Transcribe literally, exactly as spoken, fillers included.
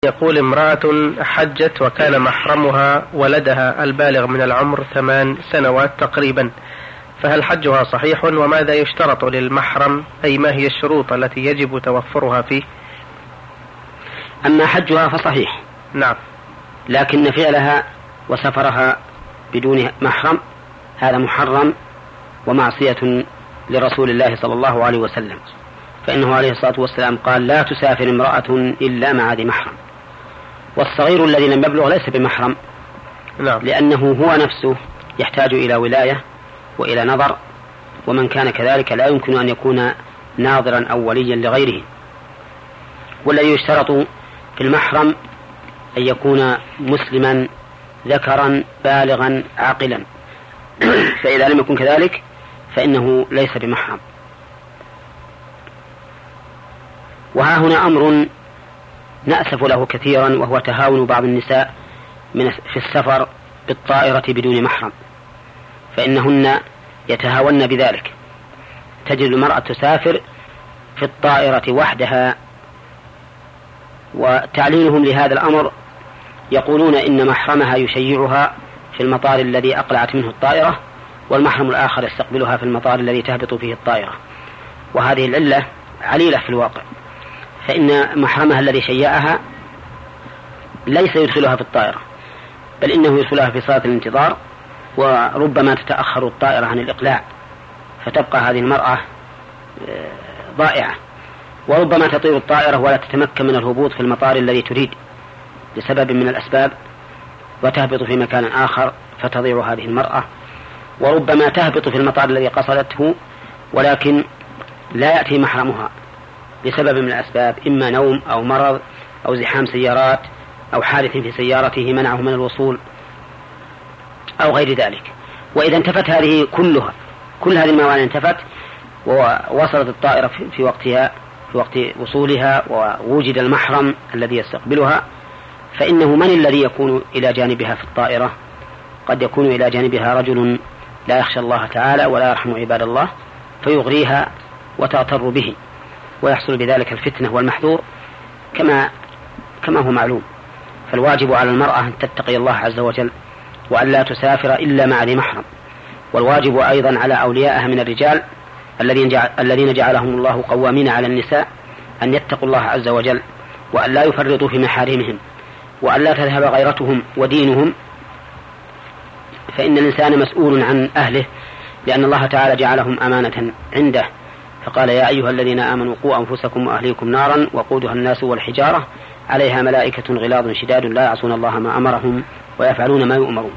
يقول امرأة حجت وكان محرمها ولدها البالغ من العمر ثمان سنوات تقريبا، فهل حجها صحيح؟ وماذا يشترط للمحرم؟ أي ما هي الشروط التي يجب توفرها فيه؟ أما حجها فصحيح، نعم، لكن فعلها وسفرها بدون محرم هذا محرم ومعصية لرسول الله صلى الله عليه وسلم، فإنه عليه الصلاة والسلام قال: لا تسافر امرأة إلا مع ذي محرم. والصغير الذي لم يبلغ ليس بمحرم، نعم، لأنه هو نفسه يحتاج إلى ولاية وإلى نظر، ومن كان كذلك لا يمكن أن يكون ناظرا أو وليا لغيره. والذي يشترط في المحرم أن يكون مسلما ذكرا بالغا عاقلا، فإذا لم يكن كذلك فإنه ليس بمحرم. وها هنا أمر نأسف له كثيرا، وهو تهاون بعض النساء من في السفر بالطائرة بدون محرم، فإنهن يتهاون بذلك. تجد المرأة تسافر في الطائرة وحدها، وتعليلهم لهذا الأمر يقولون إن محرمها يشيعها في المطار الذي أقلعت منه الطائرة، والمحرم الآخر يستقبلها في المطار الذي تهبط فيه الطائرة. وهذه العلة عليلة في الواقع، فإن محرمها الذي شيعها ليس يدخلها في الطائرة، بل إنه يدخلها في صالة الانتظار، وربما تتأخر الطائرة عن الإقلاع فتبقى هذه المرأة ضائعة، وربما تطير الطائرة ولا تتمكن من الهبوط في المطار الذي تريد لسبب من الأسباب، وتهبط في مكان آخر فتضيع هذه المرأة. وربما تهبط في المطار الذي قصدته ولكن لا يأتي محرمها لسبب من الأسباب، إما نوم أو مرض أو زحام سيارات أو حادث في سيارته منعه من الوصول أو غير ذلك. وإذا انتفت هذه كلها كل هذه الموانع انتفت ووصلت الطائرة في وقتها في وقت وصولها ووجد المحرم الذي يستقبلها، فإنه من الذي يكون إلى جانبها في الطائرة؟ قد يكون إلى جانبها رجل لا يخشى الله تعالى ولا يرحم عباد الله، فيغريها وتغتر به، ويحصل بذلك الفتنة والمحذور كما كما هو معلوم. فالواجب على المرأة أن تتقي الله عز وجل، وأن لا تسافر إلا مع ذي محرم. والواجب أيضا على أوليائها من الرجال الذين جعلهم الله قوامين على النساء أن يتقوا الله عز وجل، وأن لا يفرطوا في محارمهم، وأن لا تذهب غيرتهم ودينهم، فإن الإنسان مسؤول عن أهله، لأن الله تعالى جعلهم أمانة عنده، فقال: يا أيها الذين آمنوا قوا أنفسكم وأهليكم نارا وقودها الناس والحجارة عليها ملائكة غلاظ شداد لا يعصون الله ما أمرهم ويفعلون ما يؤمرون.